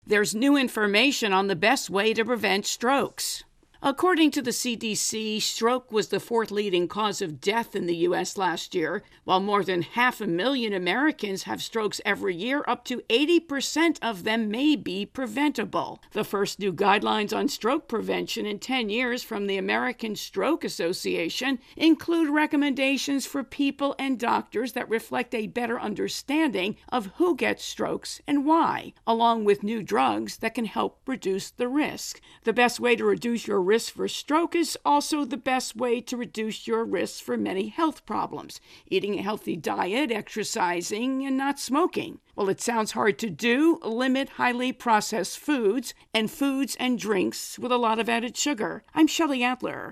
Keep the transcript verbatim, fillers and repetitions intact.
There's new information on the best way to prevent strokes. According to the C D C, stroke was the fourth leading cause of death in the U S last year. While more than half a million Americans have strokes every year, up to eighty percent of them may be preventable. The first new guidelines on stroke prevention in ten years from the American Stroke Association include recommendations for people and doctors that reflect a better understanding of who gets strokes and why, along with new drugs that can help reduce the risk. The best way to reduce your risk for stroke is also the best way to reduce your risk for many health problems: eating a healthy diet, exercising, and not smoking. Well, it sounds hard to do. Limit highly processed foods and foods and drinks with a lot of added sugar. I'm Shelley Adler.